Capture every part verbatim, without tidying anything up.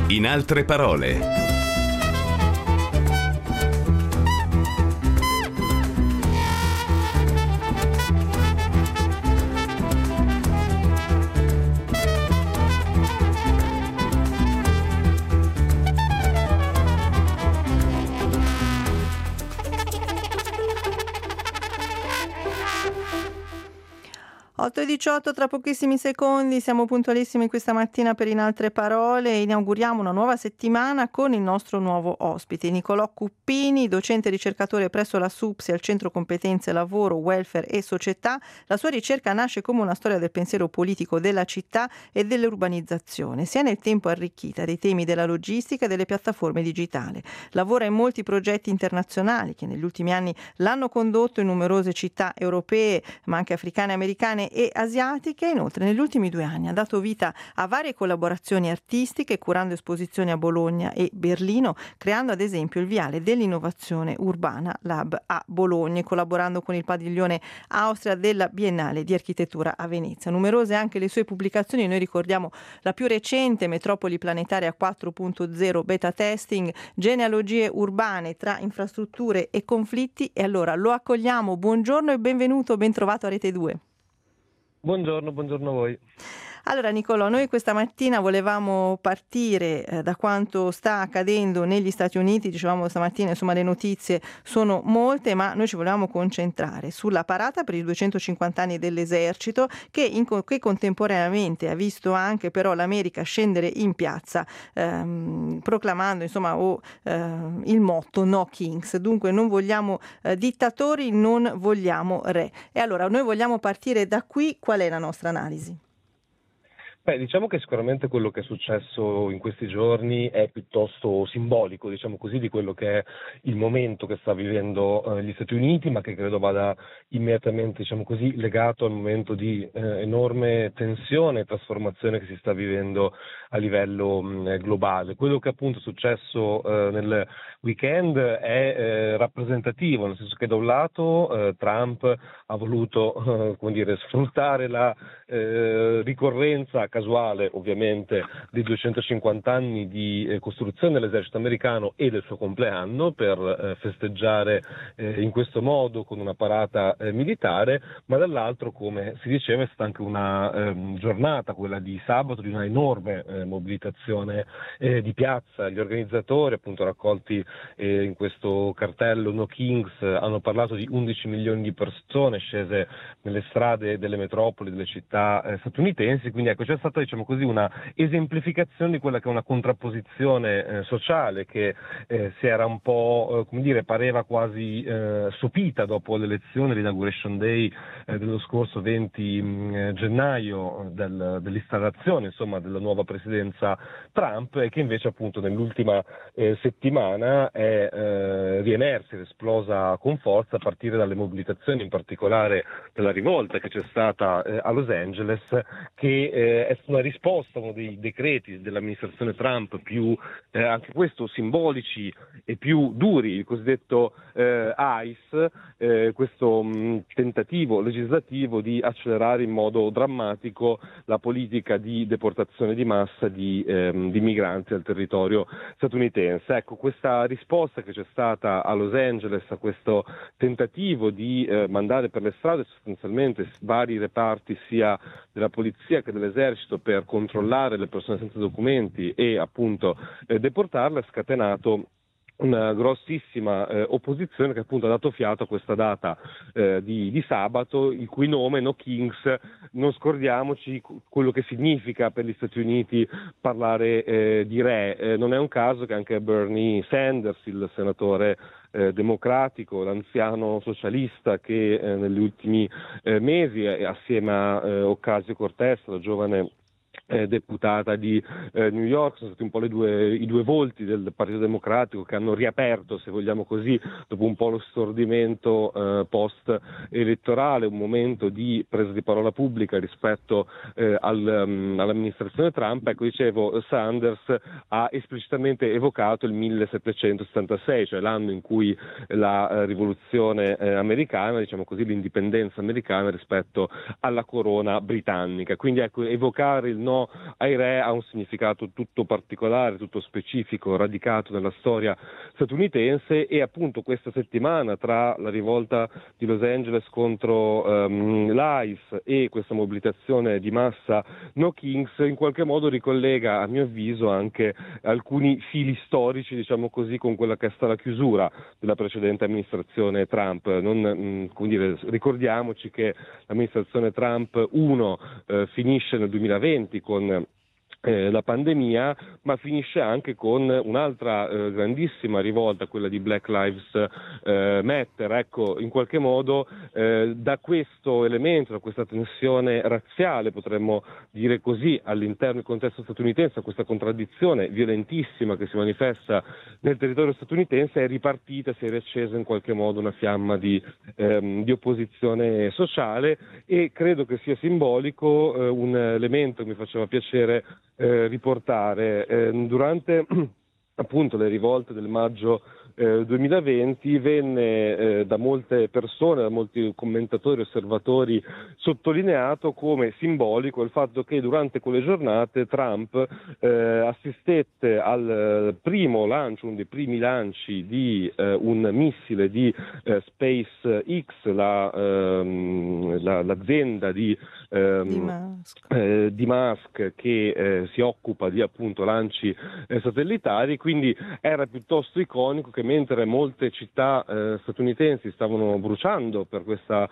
In altre parole. otto e diciotto, tra pochissimi secondi, siamo puntualissimi questa mattina per In altre parole. Inauguriamo una nuova settimana con il nostro nuovo ospite, Nicolò Cuppini, docente e ricercatore presso la SUPSI al Centro Competenze Lavoro, Welfare e Società. La sua ricerca nasce come una storia del pensiero politico della città e dell'urbanizzazione, sia nel tempo arricchita dei temi della logistica e delle piattaforme digitali. Lavora in molti progetti internazionali che negli ultimi anni l'hanno condotto in numerose città europee, ma anche africane, americane e asiatiche. Inoltre negli ultimi due anni ha dato vita a varie collaborazioni artistiche, curando esposizioni a Bologna e Berlino, creando ad esempio il Viale dell'Innovazione Urbana Lab a Bologna e collaborando con il padiglione Austria della Biennale di Architettura a Venezia. Numerose anche le sue pubblicazioni, noi ricordiamo la più recente, Metropoli Planetaria quattro punto zero Beta Testing, Genealogie urbane tra infrastrutture e conflitti. E allora lo accogliamo, buongiorno e benvenuto, ben trovato a Rete due. Buongiorno, buongiorno a voi. Allora Nicolò, noi questa mattina volevamo partire eh, da quanto sta accadendo negli Stati Uniti. Dicevamo stamattina, insomma, le notizie sono molte, ma noi ci volevamo concentrare sulla parata per i duecentocinquanta anni dell'esercito che, in, che contemporaneamente ha visto anche però l'America scendere in piazza ehm, proclamando insomma o, eh, il motto No Kings, dunque non vogliamo eh, dittatori, non vogliamo re. E allora noi vogliamo partire da qui. Qual è la nostra analisi? Beh, diciamo che sicuramente quello che è successo in questi giorni è piuttosto simbolico, diciamo così, di quello che è il momento che sta vivendo eh, gli Stati Uniti, ma che credo vada immediatamente, diciamo così, legato al momento di eh, enorme tensione e trasformazione che si sta vivendo a livello mh, globale. Quello che appunto è successo eh, nel weekend è eh, rappresentativo, nel senso che da un lato eh, Trump ha voluto eh, come dire, sfruttare la eh, ricorrenza casuale ovviamente dei duecentocinquanta anni di eh, costruzione dell'esercito americano e del suo compleanno per eh, festeggiare eh, in questo modo con una parata eh, militare, ma dall'altro, come si diceva, è stata anche una eh, giornata, quella di sabato, di una enorme eh, mobilitazione eh, di piazza. Gli organizzatori, appunto raccolti eh, in questo cartello No Kings, eh, hanno parlato di undici milioni di persone scese nelle strade delle metropoli, delle città eh, statunitensi, quindi ecco c'è stata, diciamo così, una esemplificazione di quella che è una contrapposizione eh, sociale che eh, si era un po', eh, come dire, pareva quasi eh, sopita dopo l'elezione, l'Inauguration Day eh, dello scorso venti mh, gennaio del, dell'installazione, insomma, della nuova presidenza Trump, e che invece appunto nell'ultima eh, settimana è eh, riemersa ed esplosa con forza a partire dalle mobilitazioni, in particolare della rivolta che c'è stata eh, a Los Angeles, che eh, è una risposta a uno dei decreti dell'amministrazione Trump più, eh, anche questo, simbolici e più duri, il cosiddetto eh, ICE, eh, questo mh, tentativo legislativo di accelerare in modo drammatico la politica di deportazione di massa di, ehm, di migranti al territorio statunitense. Ecco, questa risposta che c'è stata a Los Angeles a questo tentativo di eh, mandare per le strade sostanzialmente vari reparti sia della polizia che dell'esercito per controllare le persone senza documenti e appunto eh, deportarle, ha scatenato una grossissima eh, opposizione che appunto ha dato fiato a questa data eh, di, di sabato, il cui nome, No Kings, non scordiamoci quello che significa per gli Stati Uniti parlare eh, di re. Eh, non è un caso che anche Bernie Sanders, il senatore eh, democratico, l'anziano socialista che eh, negli ultimi eh, mesi, eh, assieme a eh, Ocasio-Cortez, la giovane Eh, deputata di eh, New York, sono stati un po' le due, i due volti del Partito Democratico che hanno riaperto, se vogliamo così, dopo un po' lo stordimento eh, post-elettorale, un momento di presa di parola pubblica rispetto eh, al, um, all'amministrazione Trump. Ecco, dicevo, Sanders ha esplicitamente evocato il millesettecentosettantasei, cioè l'anno in cui la eh, rivoluzione eh, americana, diciamo così, l'indipendenza americana rispetto alla corona britannica. Quindi ecco, evocare il nome no ai re ha un significato tutto particolare, tutto specifico, radicato nella storia statunitense, e appunto questa settimana tra la rivolta di Los Angeles contro um, l'ICE e questa mobilitazione di massa No Kings in qualche modo ricollega, a mio avviso, anche alcuni fili storici, diciamo così, con quella che è stata la chiusura della precedente amministrazione Trump. Non, mh, come dire, ricordiamoci che l'amministrazione Trump uno eh, finisce nel duemilaventi con Eh, la pandemia, ma finisce anche con un'altra eh, grandissima rivolta, quella di Black Lives eh, Matter. Ecco, in qualche modo eh, da questo elemento, da questa tensione razziale, potremmo dire così, all'interno del contesto statunitense, questa contraddizione violentissima che si manifesta nel territorio statunitense, è ripartita, si è riaccesa in qualche modo una fiamma di, ehm, di opposizione sociale, e credo che sia simbolico eh, un elemento che mi faceva piacere Eh, riportare. Eh, durante appunto le rivolte del maggio eh, duemilaventi venne eh, da molte persone, da molti commentatori, osservatori, sottolineato come simbolico il fatto che durante quelle giornate Trump eh, assistette al primo lancio, uno dei primi lanci di eh, un missile di eh, SpaceX, la, ehm, la, l'azienda di, ehm, Di Musk. eh, di Musk che eh, si occupa di appunto lanci eh, satellitari. Quindi era piuttosto iconico che mentre molte città eh, statunitensi stavano bruciando per questa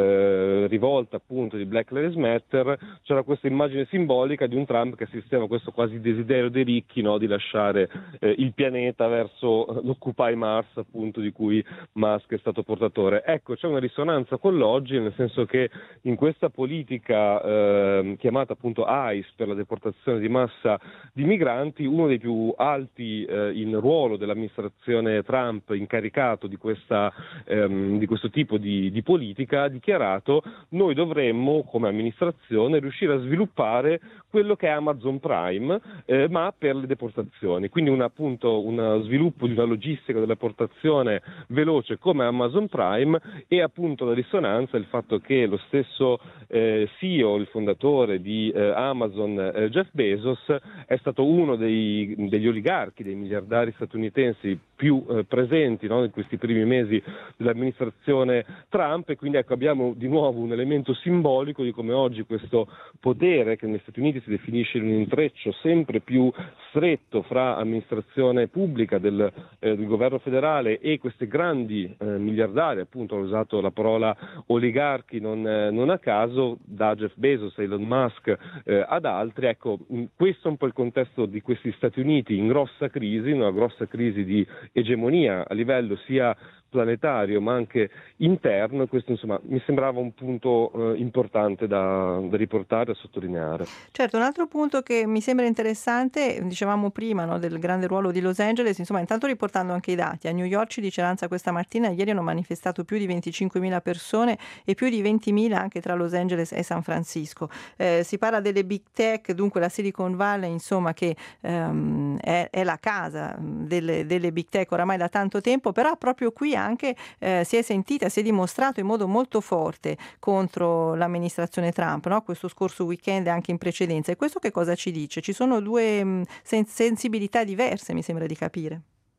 eh, rivolta appunto di Black Lives Matter, c'era questa immagine simbolica di un Trump che assisteva a questo quasi desiderio dei ricchi, no, di lasciare eh, il pianeta verso l'Occupy Mars, appunto, di cui Musk è stato portatore. Ecco, c'è una risonanza con l'oggi, nel senso che in questa politica eh, chiamata appunto ICE, per la deportazione di massa di migranti, uno dei più alti eh, in ruolo dell'amministrazione Trump, incaricato di, questa, ehm, di questo tipo di, di politica, ha dichiarato: noi dovremmo come amministrazione riuscire a sviluppare quello che è Amazon Prime, eh, ma per le deportazioni, quindi un, appunto uno sviluppo di una logistica della deportazione veloce come Amazon Prime. E appunto la risonanza è il fatto che lo stesso eh, C E O, il fondatore di eh, Amazon, eh, Jeff Bezos, è stato uno dei, degli oligarchi, dei miliardari statunitensi più eh, presenti, no, in questi primi mesi dell'amministrazione Trump, e quindi ecco, abbiamo di nuovo un elemento simbolico di come oggi questo potere, che negli Stati Uniti si definisce in un intreccio sempre più stretto fra amministrazione pubblica del, eh, del governo federale e queste grandi eh, miliardari, appunto ho usato la parola oligarchi non, eh, non a caso, da Jeff Bezos a Elon Musk eh, ad altri. Ecco, questo è un po' il contesto di questi Stati Uniti in grossa crisi, una grossa crisi di egemonia a livello sia planetario ma anche interno. Questo insomma mi sembrava un punto eh, importante da, da riportare, da sottolineare. Certo, un altro punto che mi sembra interessante, dicevamo prima, no, del grande ruolo di Los Angeles, insomma intanto riportando anche i dati, a New York ci dice l'ANSA questa mattina, ieri hanno manifestato più di venticinquemila persone e più di ventimila anche tra Los Angeles e San Francisco. Eh, si parla delle big tech, dunque la Silicon Valley, insomma, che ehm, è, è la casa delle, delle big tech oramai da tanto tempo, però proprio qui anche eh, si è sentita, si è dimostrato in modo molto forte contro l'amministrazione Trump, no? Questo scorso weekend e anche in precedenza. E questo che cosa ci dice? Ci sono due mh, sen- sensibilità diverse, mi sembra di capire.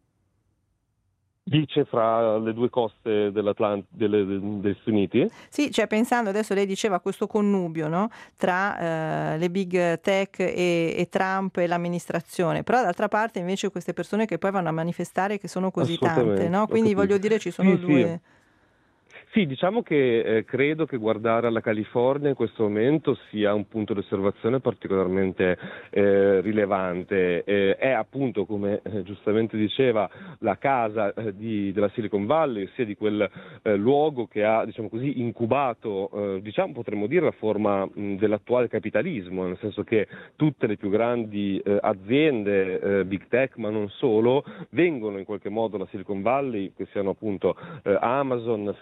Dice fra le due coste dell'Atlant- delle, degli Stati Uniti? Sì, cioè pensando, adesso lei diceva questo connubio, no? Tra eh, le big tech e, e Trump e l'amministrazione, però d'altra parte invece queste persone che poi vanno a manifestare, che sono così tante, no? Quindi voglio dire ci sono Sì, due... sì. Sì, diciamo che eh, credo che guardare alla California in questo momento sia un punto di osservazione particolarmente eh, rilevante. Eh, è appunto, come eh, giustamente diceva, la casa eh, di, della Silicon Valley, sia di quel eh, luogo che ha, diciamo così, incubato, eh, diciamo, potremmo dire, la forma mh, dell'attuale capitalismo, nel senso che tutte le più grandi eh, aziende, eh, big tech, ma non solo, vengono in qualche modo da Silicon Valley, che siano appunto eh, Amazon, Facebook,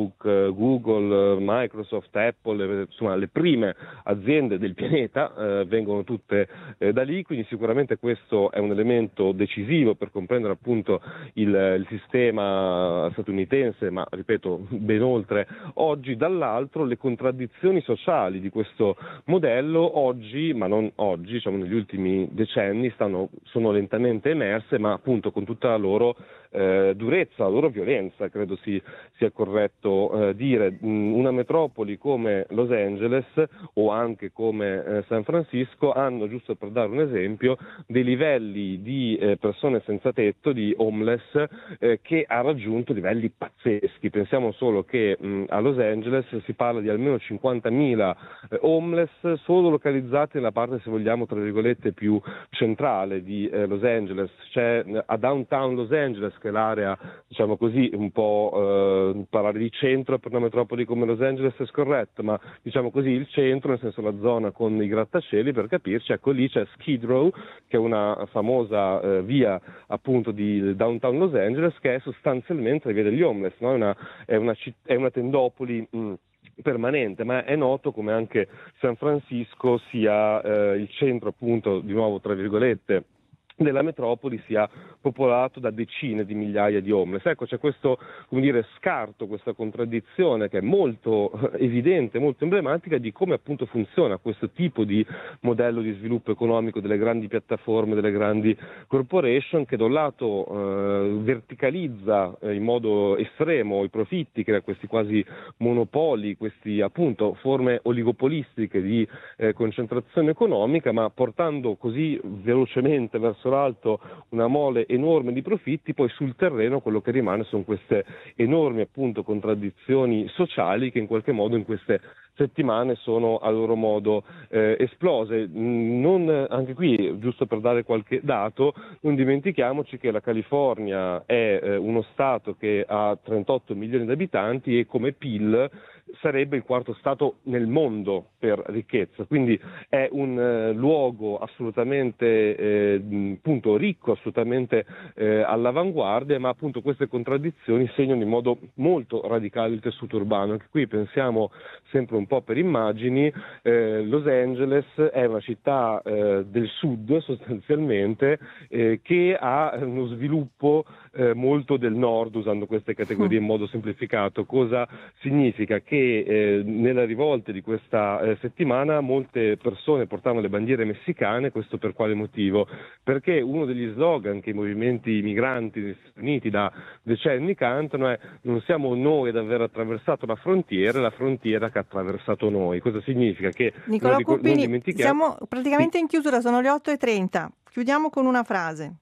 Facebook, eh, Google, Microsoft, Apple, eh, insomma le prime aziende del pianeta eh, vengono tutte eh, da lì, quindi sicuramente questo è un elemento decisivo per comprendere appunto il, il sistema statunitense, ma ripeto ben oltre oggi. Dall'altro le contraddizioni sociali di questo modello oggi, ma non oggi, diciamo negli ultimi decenni, stanno, sono lentamente emerse, ma appunto con tutta la loro eh, durezza, la loro violenza, credo si, sia corretto eh, dire. Una metropoli come Los Angeles o anche come eh, San Francisco hanno, giusto per dare un esempio, dei livelli di eh, persone senza tetto, di homeless, eh, che ha raggiunto livelli pazzeschi. Pensiamo solo che mh, a Los Angeles si parla di almeno cinquantamila eh, homeless solo localizzati nella parte, se vogliamo, tra virgolette più centrale di eh, Los Angeles. C'è a downtown Los Angeles, che è l'area, diciamo così, un po' eh, parlare di centro per una metropoli come Los Angeles è scorretto, ma diciamo così il centro, nel senso la zona con i grattacieli, per capirci, ecco lì c'è Skid Row, che è una famosa eh, via appunto di downtown Los Angeles, che è sostanzialmente la via degli homeless, no? È una, è una, citt- è una tendopoli mh, permanente, ma è noto come anche San Francisco sia eh, il centro appunto, di nuovo tra virgolette, della metropoli, sia popolato da decine di migliaia di homeless. Ecco, c'è questo, come dire, scarto, questa contraddizione che è molto evidente, molto emblematica di come appunto funziona questo tipo di modello di sviluppo economico delle grandi piattaforme, delle grandi corporation, che da un lato eh, verticalizza eh, in modo estremo i profitti, crea questi quasi monopoli, questi appunto forme oligopolistiche di eh, concentrazione economica, ma portando così velocemente verso l'alto una mole enorme di profitti, poi sul terreno quello che rimane sono queste enormi appunto contraddizioni sociali che in qualche modo in queste settimane sono a loro modo eh, esplose. Non, anche qui, giusto per dare qualche dato, non dimentichiamoci che la California è eh, uno stato che ha trentotto milioni di abitanti e come P I L sarebbe il quarto stato nel mondo per ricchezza, quindi è un eh, luogo assolutamente eh, appunto ricco, assolutamente eh, all'avanguardia, ma appunto queste contraddizioni segnano in modo molto radicale il tessuto urbano. Anche qui pensiamo sempre un po' per immagini, eh, Los Angeles è una città eh, del sud sostanzialmente eh, che ha uno sviluppo eh, molto del nord, usando queste categorie in modo semplificato. Cosa significa? Che eh, nelle rivolte di questa eh, settimana molte persone portavano le bandiere messicane. Questo per quale motivo? Perché uno degli slogan che i movimenti migranti negli Stati Uniti da decenni cantano è: non siamo noi ad aver attraversato la frontiera, è la frontiera che ha attraversato noi. Cosa significa? Che Nicolò non, Cuppini, non dimentichiamo... siamo praticamente sì. in chiusura, sono le otto e trenta, chiudiamo con una frase.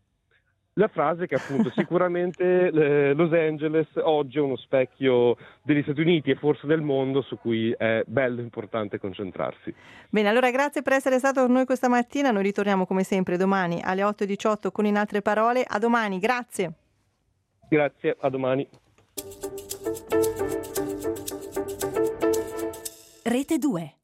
La frase che appunto sicuramente eh, Los Angeles oggi è uno specchio degli Stati Uniti e forse del mondo, su cui è bello e importante concentrarsi. Bene, allora grazie per essere stato con noi questa mattina, noi ritorniamo come sempre domani alle otto e diciotto con In Altre Parole. A domani, grazie. Grazie, a domani. Rete due.